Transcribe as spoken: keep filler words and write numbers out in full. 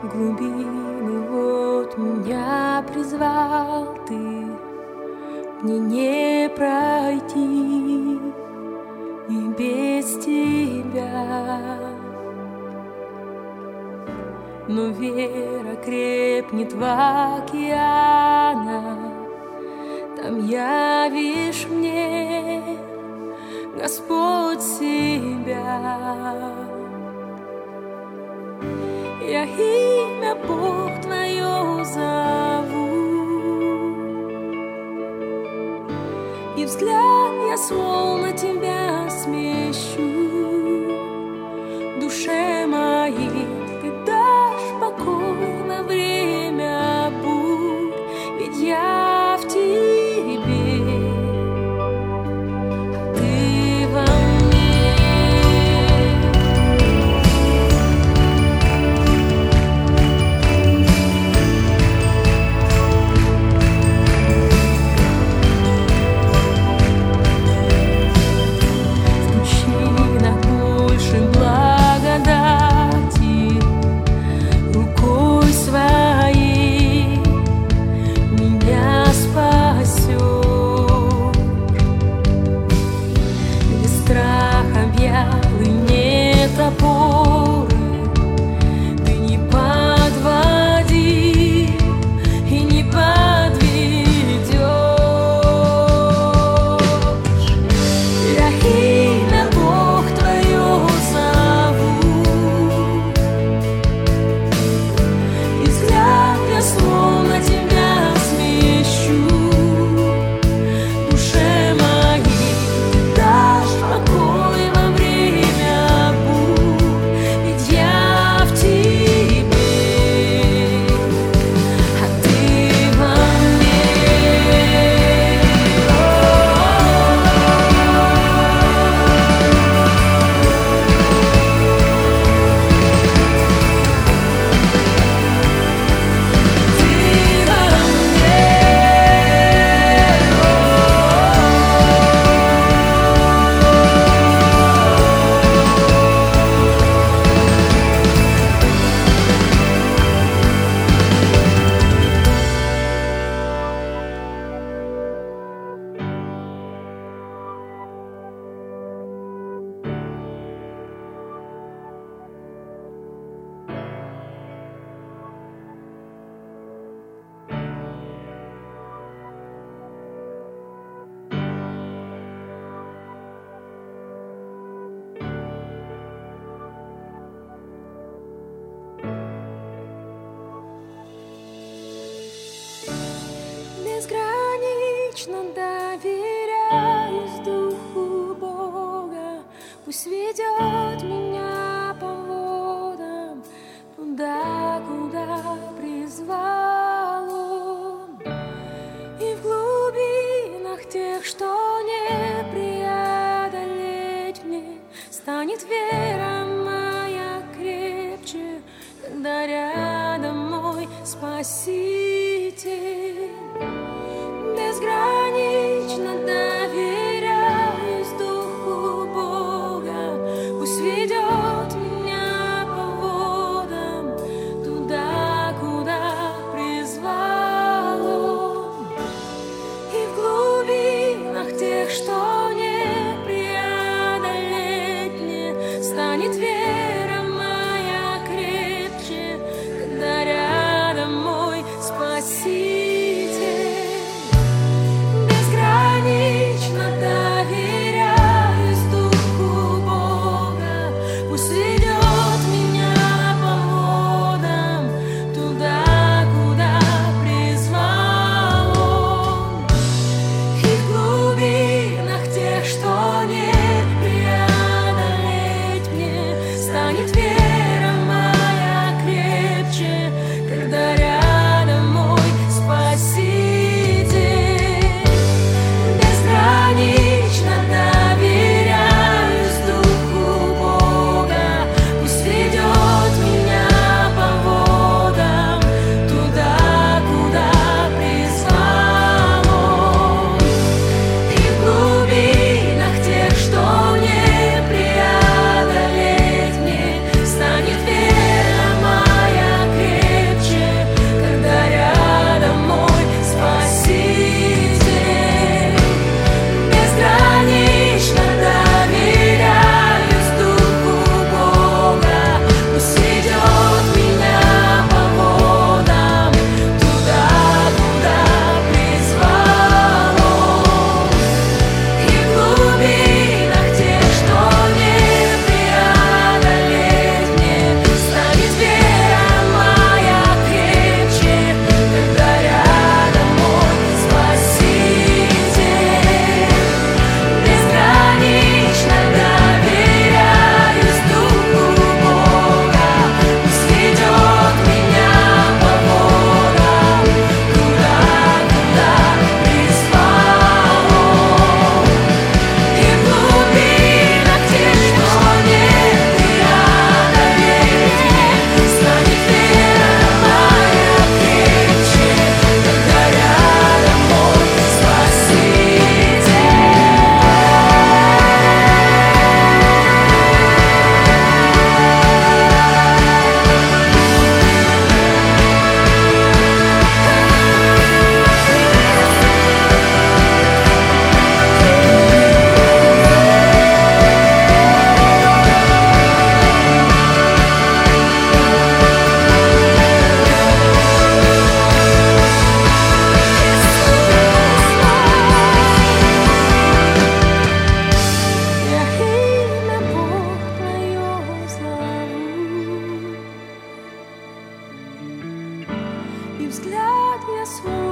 глубины вот меня призвал ты, мне не пройти и без тебя. Но вера крепнет в океанах, там явишь мне, Господь, себя. Я имя Бог Твое зову, и взгляд я словно Тебя смещу. Душе моей Ты дашь покой во время бурь, ведь я в Тебе, Ты во мне. Безгранично доверяюсь Духу Бога, пусть ведет меня по водам туда, куда призвал Он. И в глубинах тех, что не преодолеть мне, станет вера моя крепче, когда рядом мой Спаситель. Безгранично доверяюсь Духу Бога, пусть ведет меня по водам туда, куда призвал Он. И в глубинах тех, что не преодолеть мне, станет вера моя крепче, когда рядом мой Спаситель. взгляд я свой